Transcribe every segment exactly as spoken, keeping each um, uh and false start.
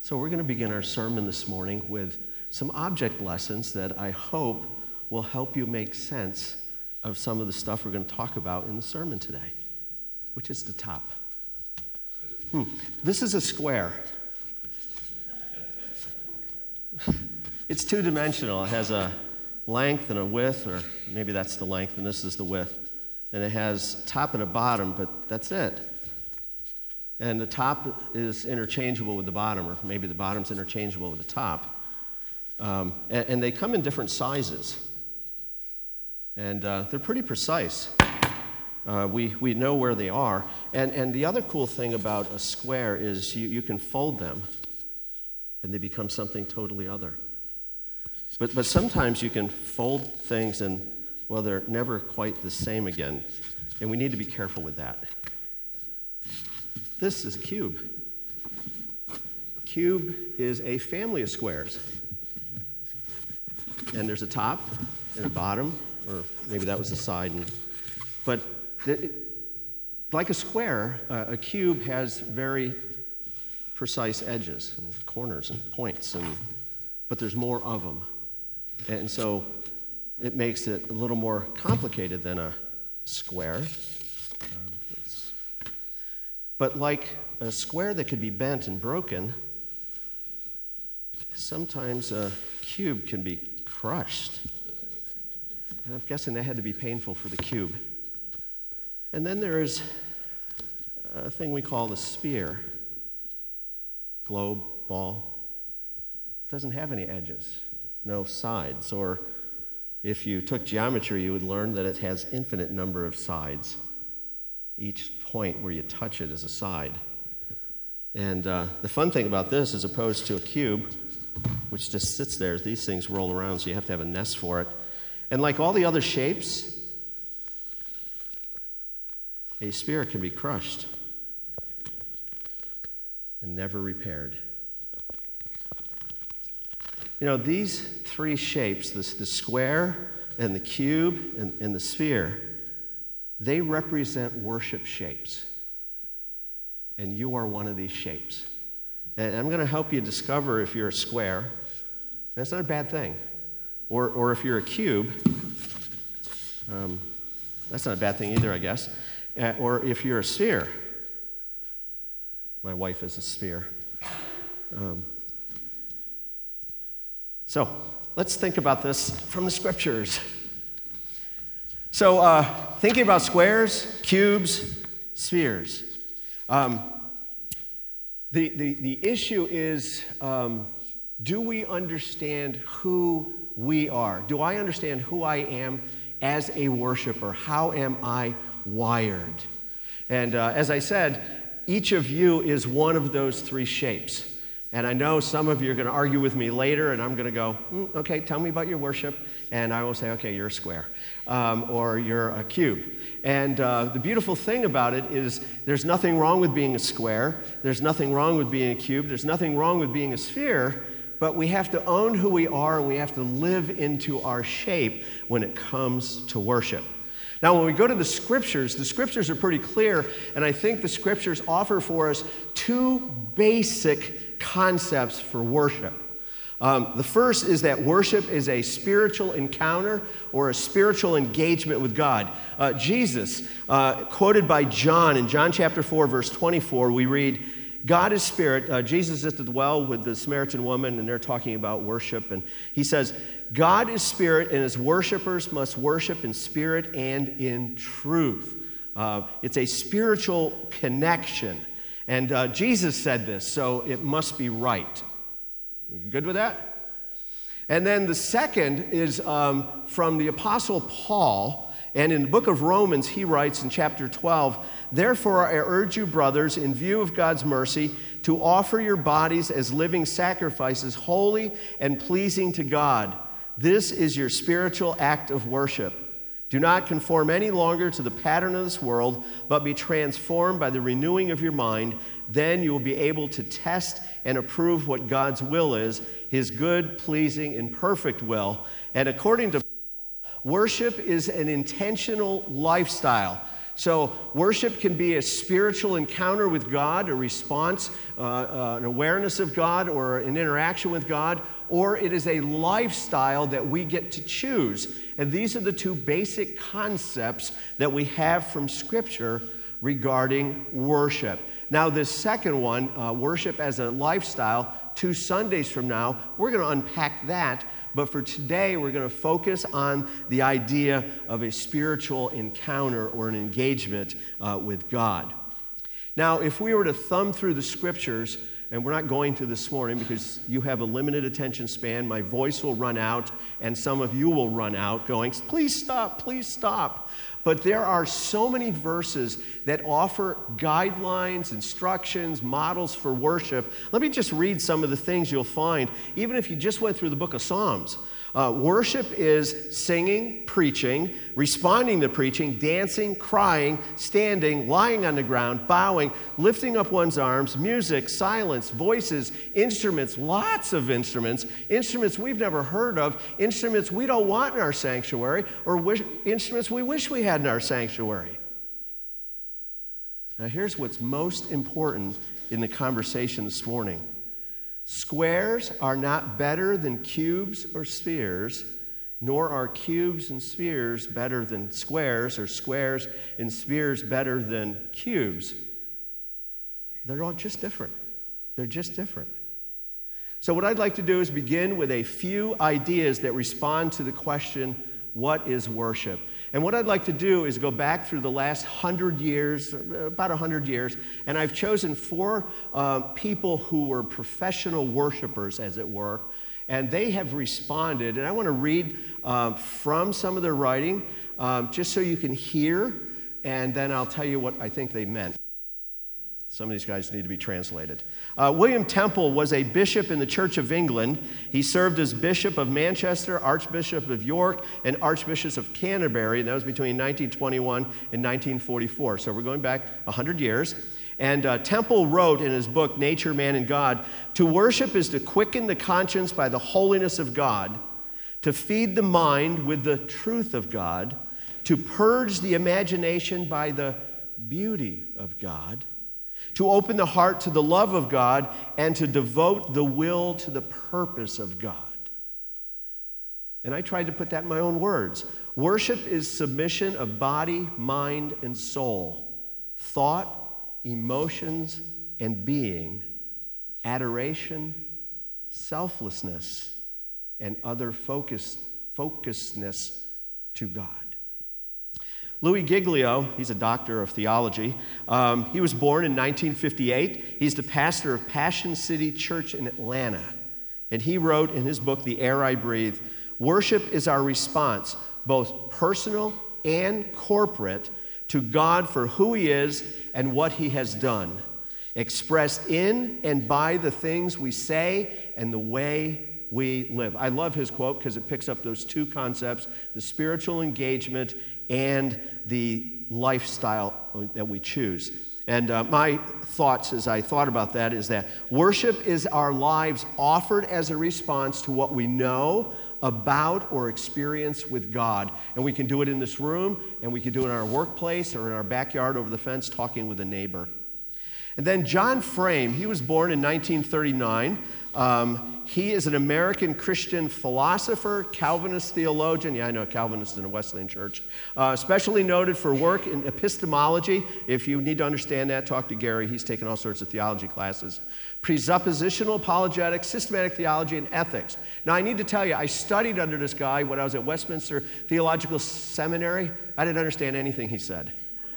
So we're going to begin our sermon this morning with some object lessons that I hope will help you make sense of some of the stuff we're going to talk about in the sermon today, which is the top. Hmm. This is a square. It's two-dimensional. It has a length and a width, or maybe that's the length and this is the width. And it has top and a bottom, but that's it. And the top is interchangeable with the bottom, or maybe the bottom's interchangeable with the top. Um, and, and they come in different sizes. And uh, they're pretty precise. Uh, we, we know where they are. And, and the other cool thing about a square is you, you can fold them, and they become something totally other. But, but sometimes you can fold things and, well, they're never quite the same again. And we need to be careful with that. This is a cube. Cube is a family of squares. And there's a top and a bottom, or maybe that was the side. And, but it, like a square, uh, a cube has very precise edges and corners and points, and, but there's more of them. And so it makes it a little more complicated than a square. But like a square that could be bent and broken, sometimes a cube can be crushed. And I'm guessing that had to be painful for the cube. And then there is a thing we call the sphere. Globe, ball. It doesn't have any edges, no sides. Or if you took geometry, you would learn that it has infinite number of sides. Each point where you touch it is a side. And uh, the fun thing about this, as opposed to a cube, which just sits there, these things roll around, so you have to have a nest for it. And like all the other shapes, a sphere can be crushed and never repaired. You know, these three shapes, this, the square and the cube and, and the sphere, they represent worship shapes. And you are one of these shapes. And I'm going to help you discover if you're a square. And that's not a bad thing. Or, or if you're a cube. Um, that's not a bad thing either, I guess. Uh, or if you're a sphere. My wife is a sphere. Um, so, let's think about this from the scriptures. So, uh, thinking about squares, cubes, spheres. Um, the, the, the issue is, um, do we understand who we are? Do I understand who I am as a worshiper? How am I wired? And uh, as I said, each of you is one of those three shapes. And I know some of you are going to argue with me later, and I'm going to go, mm, okay, tell me about your worship. And I will say, okay, you're a square, um, or you're a cube. And uh, the beautiful thing about it is there's nothing wrong with being a square. There's nothing wrong with being a cube. There's nothing wrong with being a sphere. But we have to own who we are, and we have to live into our shape when it comes to worship. Now, when we go to the scriptures, the scriptures are pretty clear, and I think the scriptures offer for us two basic concepts for worship. Um, the first is that worship is a spiritual encounter or a spiritual engagement with God. Uh, Jesus, uh, quoted by John in John chapter four, verse twenty-four, we read, God is spirit. Uh, Jesus is at the well with the Samaritan woman, and they're talking about worship. And he says, God is spirit, and his worshipers must worship in spirit and in truth. Uh, it's a spiritual connection. And uh, Jesus said this, so it must be right. We good with that? And then the second is um, from the Apostle Paul. And in the book of Romans, he writes in chapter twelve, therefore I urge you, brothers, in view of God's mercy, to offer your bodies as living sacrifices, holy and pleasing to God. This is your spiritual act of worship. Do not conform any longer to the pattern of this world, but be transformed by the renewing of your mind. Then you will be able to test and approve what God's will is, his good, pleasing, and perfect will. And according to Paul, worship is an intentional lifestyle. So worship can be a spiritual encounter with God, a response, uh, uh, an awareness of God, or an interaction with God, or it is a lifestyle that we get to choose. And these are the two basic concepts that we have from Scripture regarding worship. Now, this second one, uh, worship as a lifestyle, two Sundays from now, we're going to unpack that. But for today, we're going to focus on the idea of a spiritual encounter or an engagement uh, with God. Now, if we were to thumb through the Scriptures, and we're not going to this morning because you have a limited attention span, my voice will run out, and some of you will run out going, please stop, please stop. But there are so many verses that offer guidelines, instructions, models for worship. Let me just read some of the things you'll find, even if you just went through the book of Psalms. Uh, worship is singing, preaching, responding to preaching, dancing, crying, standing, lying on the ground, bowing, lifting up one's arms, music, silence, voices, instruments, lots of instruments, instruments we've never heard of, instruments we don't want in our sanctuary, or wish, instruments we wish we had in our sanctuary. Now here's what's most important in the conversation this morning. Squares are not better than cubes or spheres, nor are cubes and spheres better than squares, or squares and spheres better than cubes. They're all just different. They're just different. So what I'd like to do is begin with a few ideas that respond to the question, what is worship? And what I'd like to do is go back through the last hundred years, about a hundred years, and I've chosen four uh, people who were professional worshipers, as it were, and they have responded. And I want to read uh, from some of their writing, um, just so you can hear, and then I'll tell you what I think they meant. Some of these guys need to be translated. Uh, William Temple was a bishop in the Church of England. He served as Bishop of Manchester, Archbishop of York, and Archbishop of Canterbury, and that was between nineteen twenty-one and nineteen forty-four. So we're going back one hundred years. And uh, Temple wrote in his book, Nature, Man, and God, to worship is to quicken the conscience by the holiness of God, to feed the mind with the truth of God, to purge the imagination by the beauty of God, to open the heart to the love of God, and to devote the will to the purpose of God. And I tried to put that in my own words. Worship is submission of body, mind, and soul, thought, emotions, and being, adoration, selflessness, and other focus, focusedness to God. Louis Giglio, he's a doctor of theology. Um, he was born in nineteen fifty-eight. He's the pastor of Passion City Church in Atlanta. And he wrote in his book, The Air I Breathe, worship is our response, both personal and corporate, to God for who he is and what he has done, expressed in and by the things we say and the way we live. I love his quote because it picks up those two concepts, the spiritual engagement and the lifestyle that we choose. And uh, my thoughts as I thought about that is that worship is our lives offered as a response to what we know about or experience with God. And we can do it in this room, and we can do it in our workplace or in our backyard over the fence talking with a neighbor. And then John Frame, he was born in nineteen thirty-nine. Um, he is an American Christian philosopher, Calvinist theologian. Yeah, I know, Calvinist in a Wesleyan church. Uh, especially noted for work in epistemology. If you need to understand that, talk to Gary. He's taken all sorts of theology classes. Presuppositional apologetics, systematic theology, and ethics. Now, I need to tell you, I studied under this guy when I was at Westminster Theological Seminary. I didn't understand anything he said.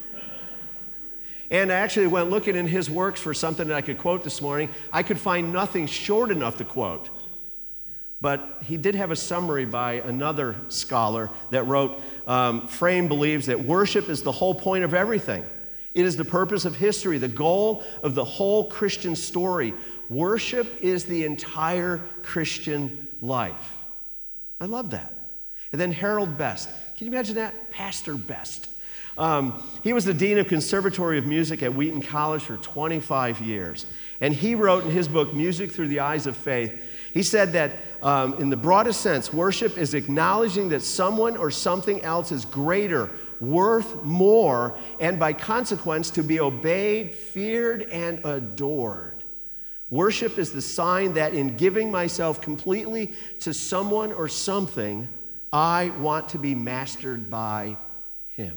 And I actually went looking in his works for something that I could quote this morning. I could find nothing short enough to quote. But he did have a summary by another scholar that wrote, um, Frame believes that worship is the whole point of everything. It is the purpose of history, the goal of the whole Christian story. Worship is the entire Christian life. I love that. And then Harold Best. Can you imagine that? Pastor Best. Um, he was the dean of Conservatory of Music at Wheaton College for twenty-five years. And he wrote in his book, Music Through the Eyes of Faith, he said that um, in the broadest sense, worship is acknowledging that someone or something else is greater, worth more, and by consequence to be obeyed, feared, and adored. Worship is the sign that in giving myself completely to someone or something, I want to be mastered by him.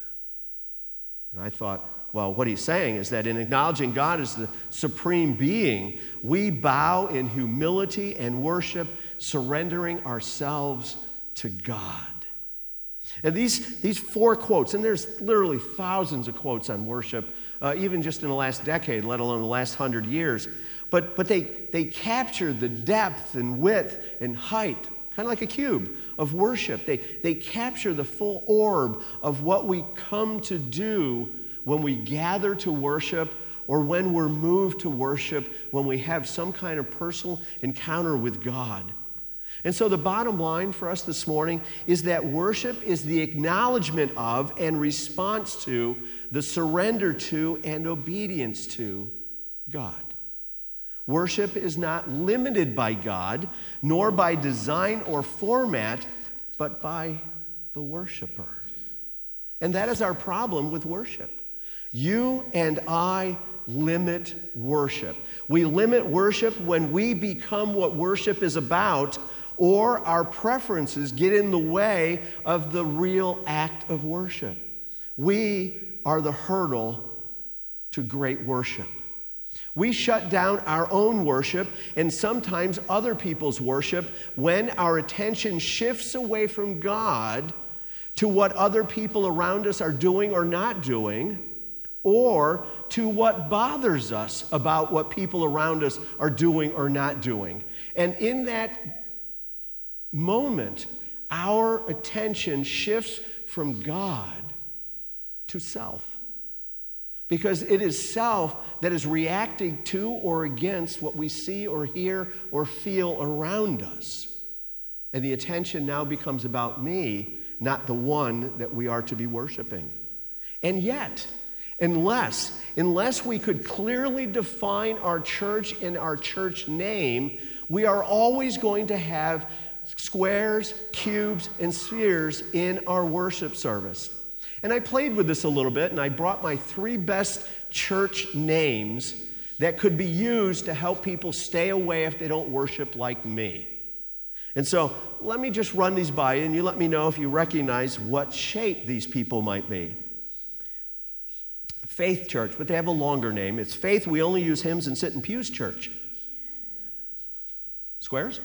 And I thought, well, what he's saying is that in acknowledging God as the supreme being, we bow in humility and worship, surrendering ourselves to God. And these, these four quotes, and there's literally thousands of quotes on worship, uh, even just in the last decade, let alone the last hundred years, but, but they, they capture the depth and width and height, kind of like a cube, of worship. They, they capture the full orb of what we come to do when we gather to worship, or when we're moved to worship, when we have some kind of personal encounter with God. And so the bottom line for us this morning is that worship is the acknowledgement of and response to, the surrender to and obedience to God. Worship is not limited by God, nor by design or format, but by the worshiper. And that is our problem with worship. You and I limit worship. We limit worship when we become what worship is about, or our preferences get in the way of the real act of worship. We are the hurdle to great worship. We shut down our own worship and sometimes other people's worship when our attention shifts away from God to what other people around us are doing or not doing, or to what bothers us about what people around us are doing or not doing. And in that moment, our attention shifts from God to self. Because it is self that is reacting to or against what we see or hear or feel around us. And the attention now becomes about me, not the one that we are to be worshiping. And yet, unless, unless we could clearly define our church and our church name, we are always going to have squares, cubes, and spheres in our worship service. And I played with this a little bit, and I brought my three best church names that could be used to help people stay away if they don't worship like me. And so let me just run these by you, and you let me know if you recognize what shape these people might be. Faith Church, but they have a longer name. It's Faith, We Only Use Hymns and Sit in Pews Church. Squares?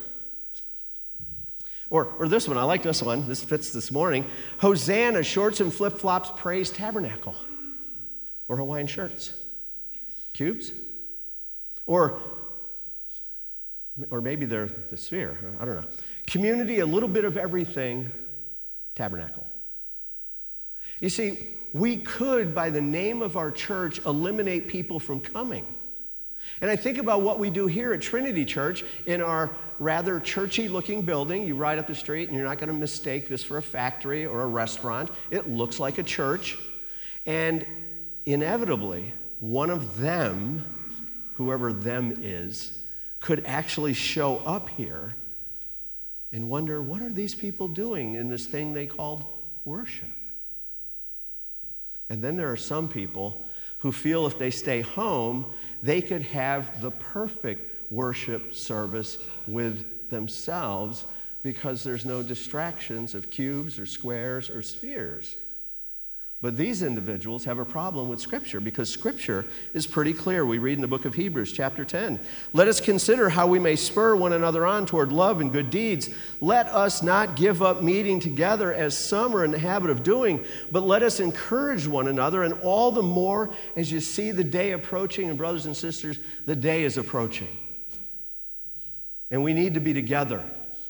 Or, or this one, I like this one. This fits this morning. Hosanna, Shorts and Flip-Flops Praise Tabernacle. Or Hawaiian shirts. Cubes? Or, or maybe they're the sphere. I don't know. Community, a little bit of everything, tabernacle. You see, we could, by the name of our church, eliminate people from coming. And I think about what we do here at Trinity Church in our rather churchy-looking building. You ride up the street, and you're not going to mistake this for a factory or a restaurant. It looks like a church. And inevitably, one of them, whoever them is, could actually show up here and wonder, what are these people doing in this thing they called worship? And then there are some people who feel if they stay home, they could have the perfect worship service with themselves because there's no distractions of cubes or squares or spheres. But these individuals have a problem with Scripture because Scripture is pretty clear. We read in the book of Hebrews, chapter ten. Let us consider how we may spur one another on toward love and good deeds. Let us not give up meeting together as some are in the habit of doing, but let us encourage one another, and all the more as you see the day approaching. And brothers and sisters, the day is approaching. And we need to be together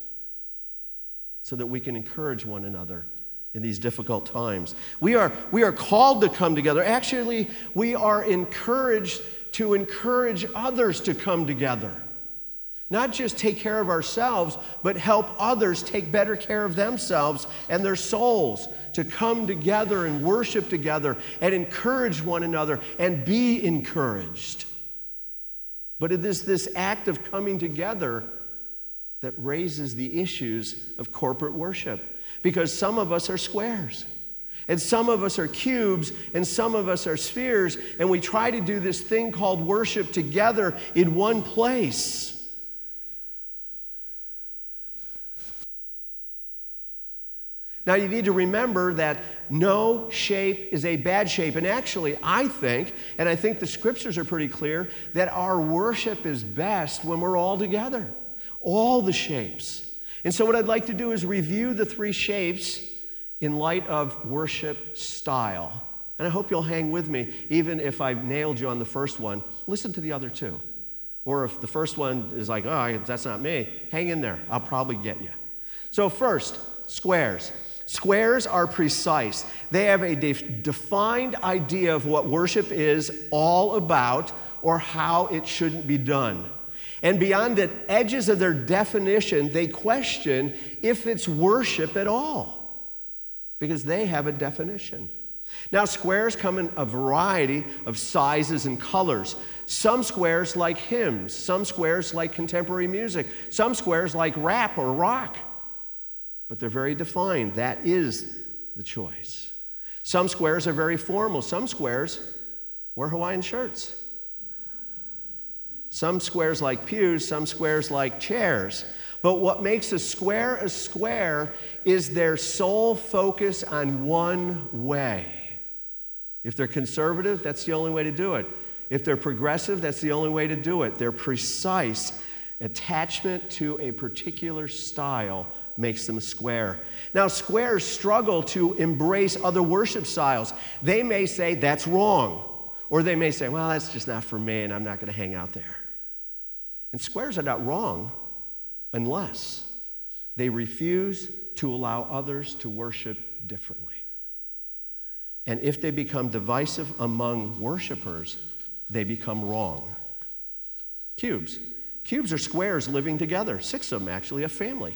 so that we can encourage one another in these difficult times. We are, we are called to come together. Actually, we are encouraged to encourage others to come together. Not just take care of ourselves, but help others take better care of themselves and their souls, to come together and worship together and encourage one another and be encouraged. But it is this act of coming together that raises the issues of corporate worship. Because some of us are squares. And some of us are cubes, and some of us are spheres, and we try to do this thing called worship together in one place. Now, you need to remember that no shape is a bad shape. And actually, I think, and I think the scriptures are pretty clear, that our worship is best when we're all together. All the shapes. And so what I'd like to do is review the three shapes in light of worship style. And I hope you'll hang with me, even if I've nailed you on the first one. Listen to the other two. Or if the first one is like, oh, that's not me, hang in there. I'll probably get you. So first, squares. Squares are precise. They have a de- defined idea of what worship is all about or how it shouldn't be done. And beyond the edges of their definition, they question if it's worship at all, because they have a definition. Now, squares come in a variety of sizes and colors. Some squares like hymns, some squares like contemporary music, some squares like rap or rock. But they're very defined. That is the choice. Some squares are very formal. Some squares wear Hawaiian shirts. Some squares like pews, some squares like chairs. But what makes a square a square is their sole focus on one way. If they're conservative, that's the only way to do it. If they're progressive, that's the only way to do it. Their precise attachment to a particular style makes them a square. Now, squares struggle to embrace other worship styles. They may say, that's wrong. Or they may say, well, that's just not for me, and I'm not going to hang out there. And squares are not wrong unless they refuse to allow others to worship differently. And if they become divisive among worshipers, they become wrong. Cubes. Cubes are squares living together. Six of them, actually, a family.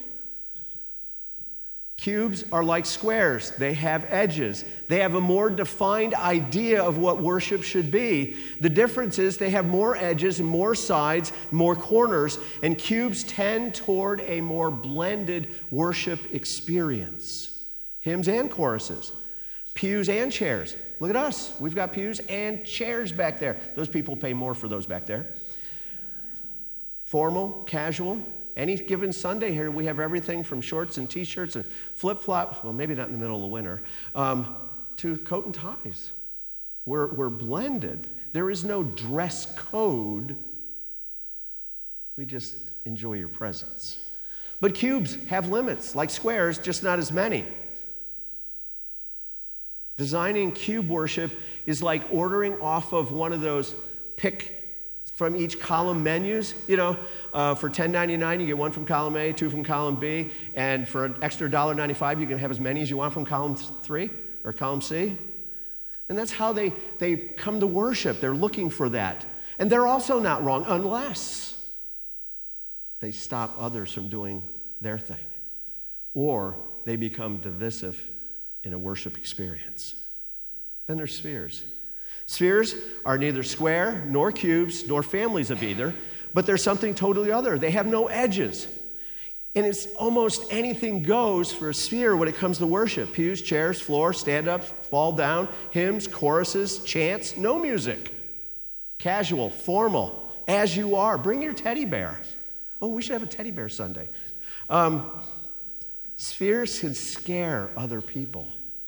Cubes are like squares. They have edges. They have a more defined idea of what worship should be. The difference is they have more edges, more sides, more corners, and cubes tend toward a more blended worship experience. Hymns and choruses, pews and chairs. Look at us. We've got pews and chairs back there. Those people pay more for those back there. Formal, casual. Any given Sunday here, we have everything from shorts and T-shirts and flip-flops, well, maybe not in the middle of the winter, um, to coat and ties. We're, we're blended. There is no dress code. We just enjoy your presence. But cubes have limits, like squares, just not as many. Designing cube worship is like ordering off of one of those pick from each column menus. You know, uh, for ten ninety-nine, you get one from column A, two from column B, and for an extra one dollar ninety-five, you can have as many as you want from column three or column C. And that's how they, they come to worship. They're looking for that. And they're also not wrong unless they stop others from doing their thing, or they become divisive in a worship experience. Then there's spheres. Spheres are neither square, nor cubes, nor families of either, but they're something totally other. They have no edges. And it's almost anything goes for a sphere when it comes to worship. Pews, chairs, floor, stand-ups, fall down, hymns, choruses, chants, no music. Casual, formal, as you are. Bring your teddy bear. Oh, we should have a teddy bear Sunday. Um, spheres can scare other people.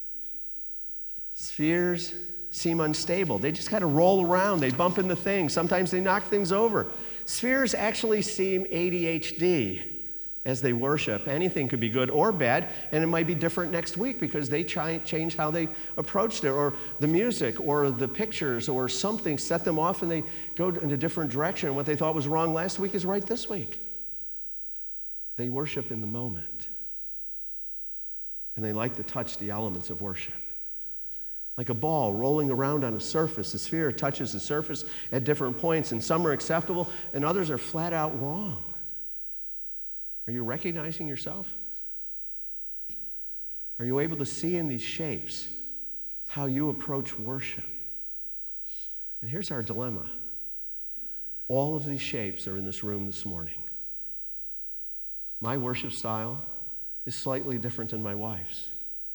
Spheres seem unstable. They just kind of roll around. They bump into things. Sometimes they knock things over. Spheres actually seem A D H D as they worship. Anything could be good or bad, and it might be different next week because they try change how they approached it, or the music, or the pictures, or something set them off and they go in a different direction. What they thought was wrong last week is right this week. They worship in the moment, and they like to touch the elements of worship. Like a ball rolling around on a surface. The sphere touches the surface at different points, and some are acceptable, and others are flat out wrong. Are you recognizing yourself? Are you able to see in these shapes how you approach worship? And here's our dilemma. All of these shapes are in this room this morning. My worship style is slightly different than my wife's.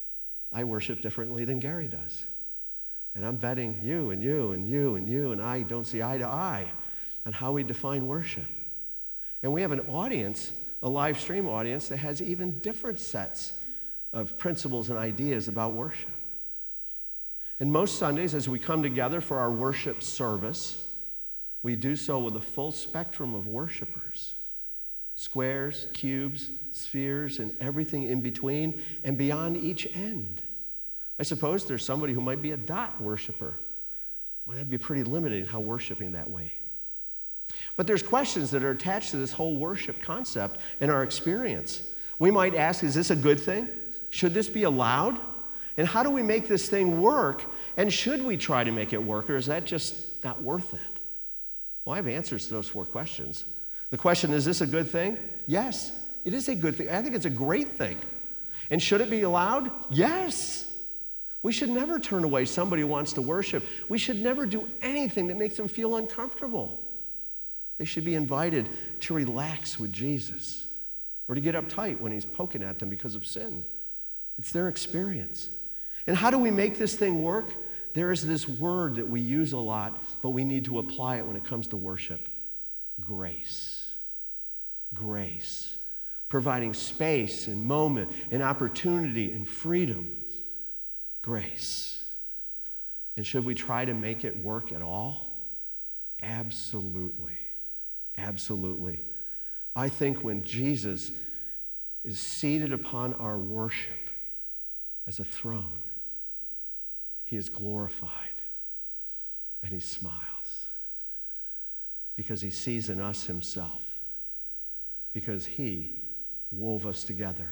I worship differently than Gary does. And I'm betting you and you and you and you and I don't see eye to eye on how we define worship. And we have an audience, a live stream audience, that has even different sets of principles and ideas about worship. And most Sundays, as we come together for our worship service, we do so with a full spectrum of worshipers. Squares, cubes, spheres, and everything in between and beyond each end. I suppose there's somebody who might be a dot worshiper. Well, that'd be pretty limiting how worshiping that way. But there's questions that are attached to this whole worship concept and our experience. We might ask, is this a good thing? Should this be allowed? And how do we make this thing work? And should we try to make it work, or is that just not worth it? Well, I have answers to those four questions. The question, is this a good thing? Yes, it is a good thing. I think it's a great thing. And should it be allowed? Yes. We should never turn away somebody who wants to worship. We should never do anything that makes them feel uncomfortable. They should be invited to relax with Jesus or to get uptight when he's poking at them because of sin. It's their experience. And how do we make this thing work? There is this word that we use a lot, but we need to apply it when it comes to worship. Grace. Grace. Providing space and moment and opportunity and freedom. Grace. And should we try to make it work at all? Absolutely. Absolutely. I think when Jesus is seated upon our worship as a throne, he is glorified and he smiles because he sees in us himself, because he wove us together.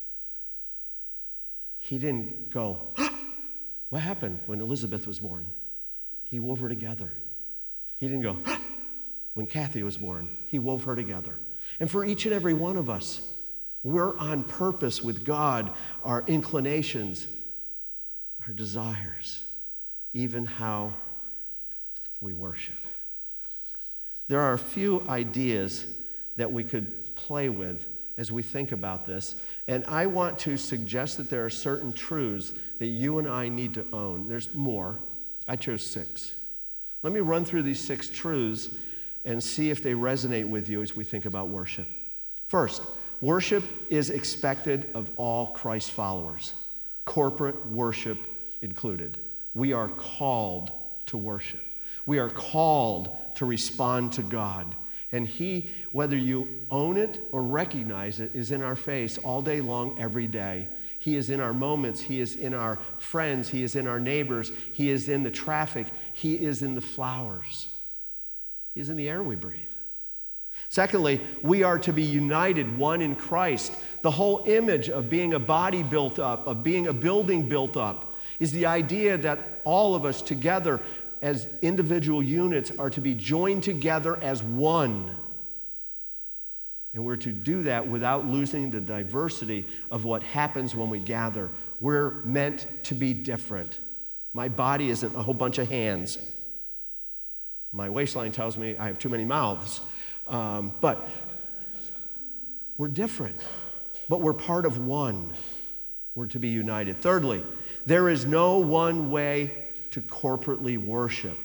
He didn't go, what happened when Elizabeth was born? He wove her together. He didn't go, when Kathy was born. He wove her together. And for each and every one of us, we're on purpose with God, our inclinations, our desires, even how we worship. There are a few ideas that we could play with as we think about this, and I want to suggest that there are certain truths that you and I need to own. There's more. I chose six. Let me run through these six truths and see if they resonate with you as we think about worship. First, worship is expected of all Christ followers, corporate worship included. We are called to worship. We are called to respond to God. And he, whether you own it or recognize it, is in our face all day long, every day. He is in our moments. He is in our friends. He is in our neighbors. He is in the traffic. He is in the flowers. He is in the air we breathe. Secondly, we are to be united, one in Christ. The whole image of being a body built up, of being a building built up, is the idea that all of us together as individual units are to be joined together as one. And we're to do that without losing the diversity of what happens when we gather. We're meant to be different. My body isn't a whole bunch of hands. My waistline tells me I have too many mouths. Um, but we're different, but we're part of one. We're to be united. Thirdly, there is no one way to corporately worship.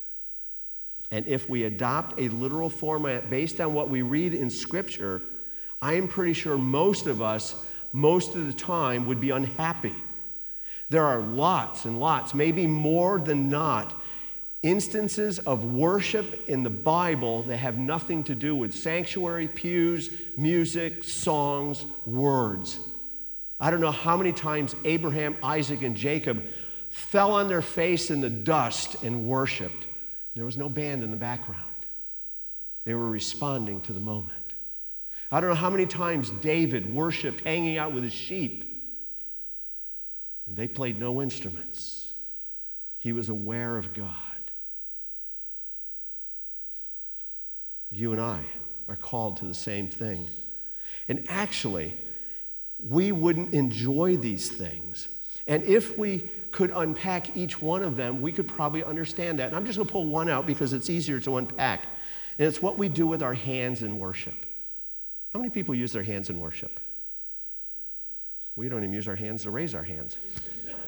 And if we adopt a literal format based on what we read in Scripture, I am pretty sure most of us, most of the time, would be unhappy. There are lots and lots, maybe more than not, instances of worship in the Bible that have nothing to do with sanctuary, pews, music, songs, words. I don't know how many times Abraham, Isaac, and Jacob fell on their face in the dust and worshiped. There was no band in the background. They were responding to the moment. I don't know how many times David worshiped hanging out with his sheep. And they played no instruments. He was aware of God. You and I are called to the same thing. And actually, we wouldn't enjoy these things. And if we could unpack each one of them, we could probably understand that. And I'm just going to pull one out because it's easier to unpack. And it's what we do with our hands in worship. How many people use their hands in worship? We don't even use our hands to raise our hands.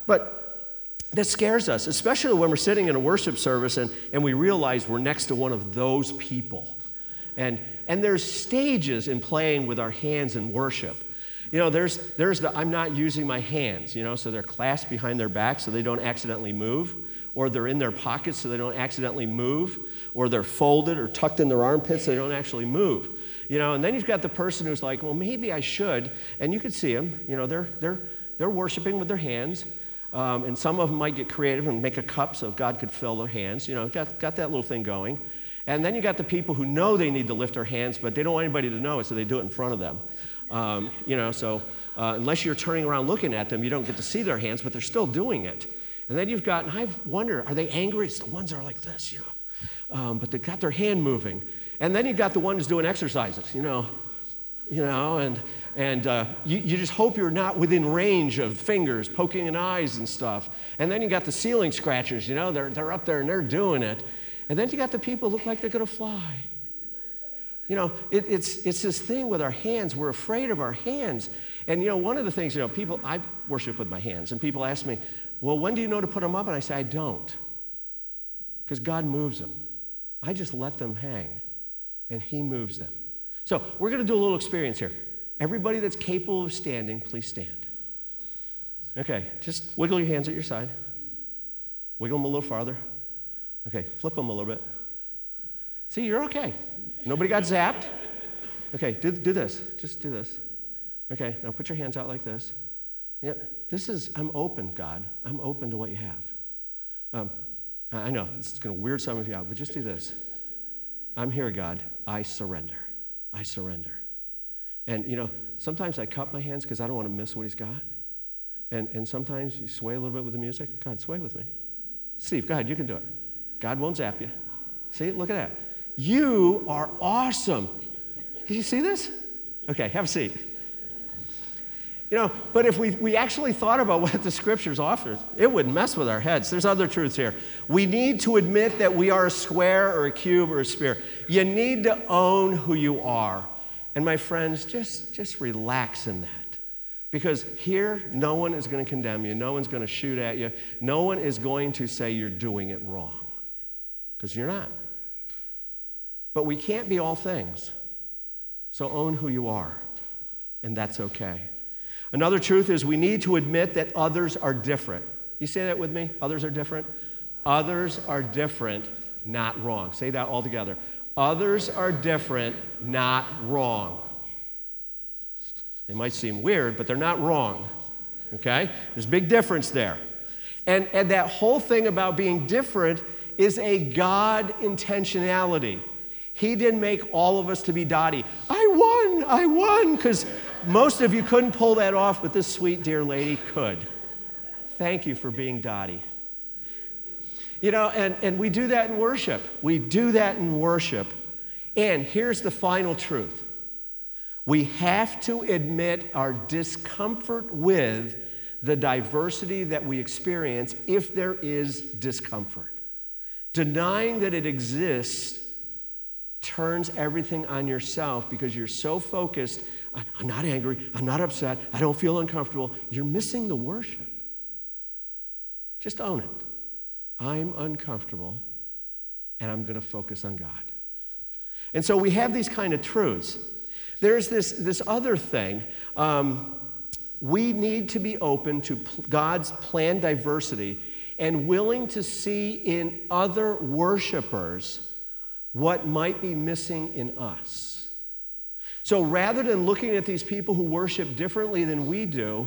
But that scares us, especially when we're sitting in a worship service and, and we realize we're next to one of those people. And, and there's stages in playing with our hands in worship. You know, there's, there's the I'm not using my hands, you know, so they're clasped behind their back so they don't accidentally move, or they're in their pockets so they don't accidentally move, or they're folded or tucked in their armpits so they don't actually move. You know, and then you've got the person who's like, well, maybe I should, and you can see them, you know, they're, they're, they're worshiping with their hands, um, and some of them might get creative and make a cup so God could fill their hands, you know, got, got that little thing going. And then you got the people who know they need to lift their hands, but they don't want anybody to know it, so they do it in front of them. Um, you know, so uh, unless you're turning around looking at them, you don't get to see their hands, but they're still doing it. And then you've got, and I wonder, are they angry? It's the ones that are like this, you know, um, but they've got their hand moving. And then you've got the one who's doing exercises, you know, you know, and and uh, you, you just hope you're not within range of fingers poking in eyes and stuff. And then you got the ceiling scratchers, you know, they're they're up there and they're doing it. And then you got the people who look like they're going to fly. You know, it, it's it's this thing with our hands. We're afraid of our hands. And, you know, one of the things, you know, people, I worship with my hands. And people ask me, well, when do you know to put them up? And I say, I don't. Because God moves them. I just let them hang. And he moves them. So we're going to do a little experience here. Everybody that's capable of standing, please stand. Okay, just wiggle your hands at your side. Wiggle them a little farther. Okay, flip them a little bit. See, you're okay. Nobody got zapped. Okay, do, do this. Just do this. Okay, now put your hands out like this. Yeah, this is, I'm open, God. I'm open to what you have. Um, I know, this is going to weird some of you out, but just do this. I'm here, God. I surrender. I surrender. And, you know, sometimes I cup my hands because I don't want to miss what he's got. And, and sometimes you sway a little bit with the music. God, sway with me. Steve, go ahead. You can do it. God won't zap you. See, look at that. You are awesome. Can you see this? Okay, have a seat. You know, but if we, we actually thought about what the scriptures offer, it would mess with our heads. There's other truths here. We need to admit that we are a square or a cube or a sphere. You need to own who you are. And my friends, just, just relax in that. Because here, no one is going to condemn you. No one's going to shoot at you. No one is going to say you're doing it wrong. Because you're not. But we can't be all things. So own who you are. And that's okay. Another truth is we need to admit that others are different. You say that with me? Others are different? Others are different, not wrong. Say that all together. Others are different, not wrong. They might seem weird, but they're not wrong. Okay? There's a big difference there. And, and that whole thing about being different is a God intentionality. He didn't make all of us to be Dottie. I won, I won, because most of you couldn't pull that off, but this sweet, dear lady could. Thank you for being Dottie. You know, and, and we do that in worship. We do that in worship. And here's the final truth. We have to admit our discomfort with the diversity that we experience if there is discomfort. Denying that it exists turns everything on yourself because you're so focused, I'm not angry, I'm not upset, I don't feel uncomfortable. You're missing the worship. Just own it. I'm uncomfortable, and I'm going to focus on God. And so we have these kind of truths. There's this, this other thing. Um, we need to be open to pl- God's planned diversity and willing to see in other worshipers what might be missing in us. So rather than looking at these people who worship differently than we do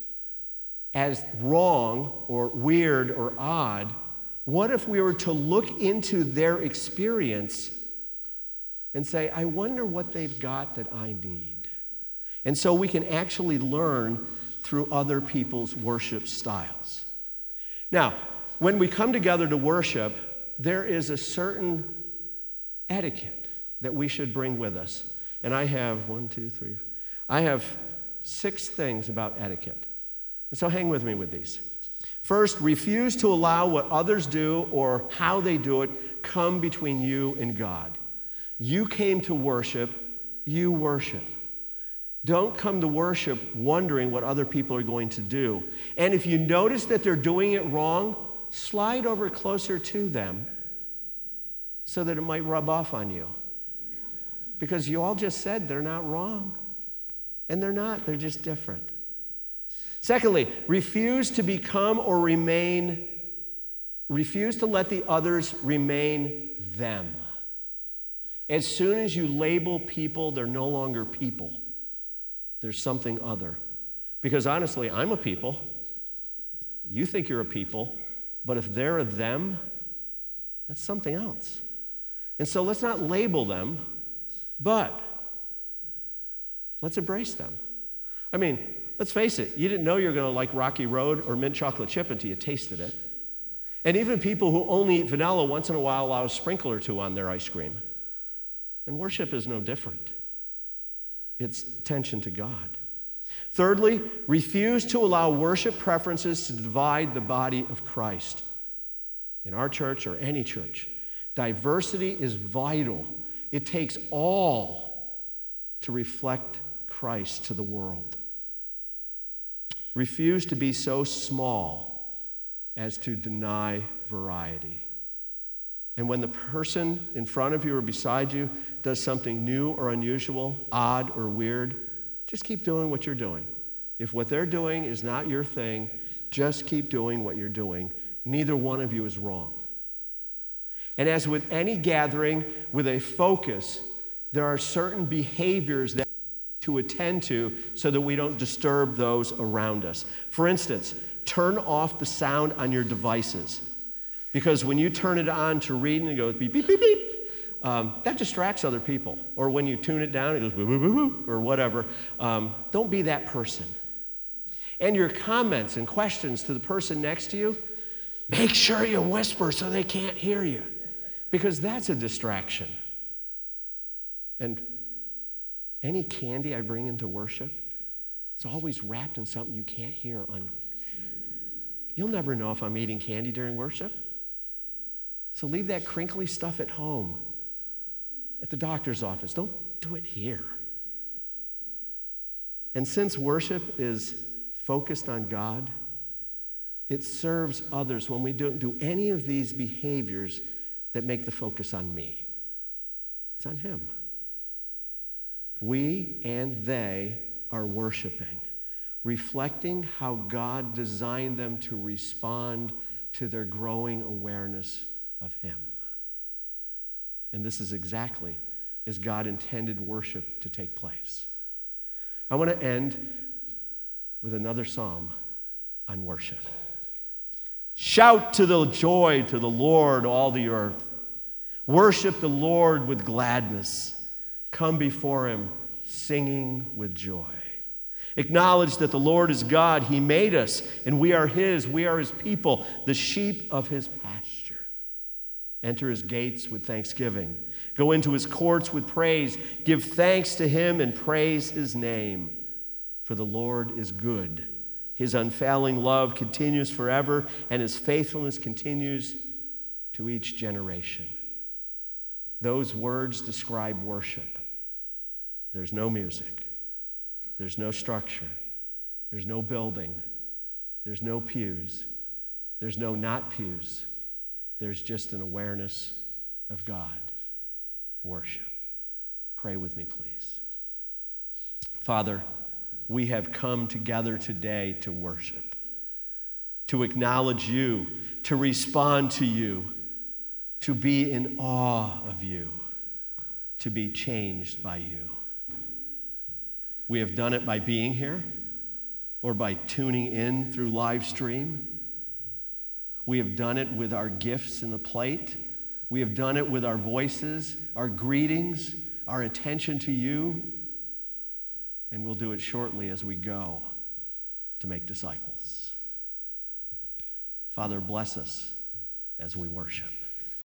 as wrong or weird or odd, what if we were to look into their experience and say, I wonder what they've got that I need? And so we can actually learn through other people's worship styles. Now, when we come together to worship, there is a certain etiquette that we should bring with us. And I have one, two, three, I have six things about etiquette. And so hang with me with these. First, refuse to allow what others do or how they do it come between you and God. You came to worship, you worship. Don't come to worship wondering what other people are going to do. And if you notice that they're doing it wrong, slide over closer to them so that it might rub off on you. Because you all just said they're not wrong. And they're not, they're just different. Secondly, refuse to become or remain, refuse to let the others remain them. As soon as you label people, they're no longer people. There's something other. Because honestly, I'm a people. You think you're a people, but if they're a them, that's something else. And so let's not label them, but let's embrace them. I mean, let's face it, you didn't know you were going to like Rocky Road or mint chocolate chip until you tasted it. And even people who only eat vanilla once in a while allow a sprinkle or two on their ice cream. And worship is no different. It's attention to God. Thirdly, refuse to allow worship preferences to divide the body of Christ. In our church or any church, diversity is vital. It takes all to reflect Christ to the world. Refuse to be so small as to deny variety. And when the person in front of you or beside you does something new or unusual, odd or weird, just keep doing what you're doing. If what they're doing is not your thing, just keep doing what you're doing. Neither one of you is wrong. And as with any gathering with a focus, there are certain behaviors that to attend to so that we don't disturb those around us. For instance, turn off the sound on your devices. Because when you turn it on to read and it goes beep, beep, beep, beep, um, that distracts other people. Or when you tune it down, it goes boo, boo, boo, boo, or whatever. Um, don't be that person. And your comments and questions to the person next to you, make sure you whisper so they can't hear you. Because that's a distraction. And any candy I bring into worship, it's always wrapped in something you can't hear on. You'll never know if I'm eating candy during worship. So leave that crinkly stuff at home, at the doctor's office. Don't do it here. And since worship is focused on God, it serves others when we don't do any of these behaviors that make the focus on me. It's on Him. We and they are worshiping, reflecting how God designed them to respond to their growing awareness of Him. And this is exactly as God intended worship to take place. I want to end with another psalm on worship. Shout to the joy to the Lord, all the earth. Worship the Lord with gladness. Come before Him singing with joy. Acknowledge that the Lord is God. He made us, and we are His. We are His people, the sheep of His pasture. Enter His gates with thanksgiving. Go into His courts with praise. Give thanks to Him and praise His name. For the Lord is good. His unfailing love continues forever, and His faithfulness continues to each generation. Those words describe worship. There's no music. There's no structure. There's no building. There's no pews. There's no not pews. There's just an awareness of God. Worship. Pray with me, please. Father, we have come together today to worship, to acknowledge You, to respond to You, to be in awe of You, to be changed by You. We have done it by being here or by tuning in through live stream. We have done it with our gifts in the plate. We have done it with our voices, our greetings, our attention to You. And we'll do it shortly as we go to make disciples. Father, bless us as we worship.